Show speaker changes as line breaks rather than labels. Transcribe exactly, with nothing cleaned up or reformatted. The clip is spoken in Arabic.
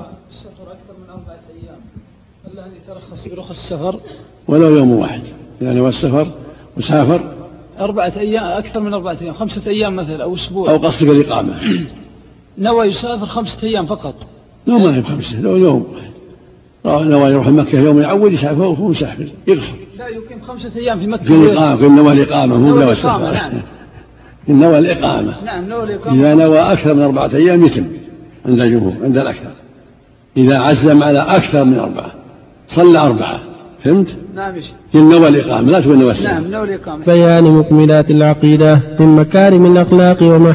السفر أكثر من أربعة أيام هل له أن يترخص برخص السفر؟
ولو يوم واحد يعني هو السفر وسافر
أربعة أيام أكثر من أربعة أيام خمسة أيام مثل أو أسبوع
أو قصدك الإقامة
نوى يسافر خمسة أيام فقط
لو ما هي خمسة لو يوم نوى يروح مكة يوم يعود يسافر ومسافر يقصر
لا يقيم خمسة أيام في مكة
في الإقامة في نوى الإقامة مو نوى السفر
نعم
نوى الإقامة
نعم نوى الإقامة
إذا نوى أكثر من أربعة أيام يتم عند الجمهور عند الأكثر إذا عزم على أكثر من أربعة صلى أربعة فهمت؟
نعم
نوى الإقامة لا تقول نوى السفر.
نعم نوى الإقامة.
بيان مكملات العقيدة من مكارم الأخلاق ومحاسن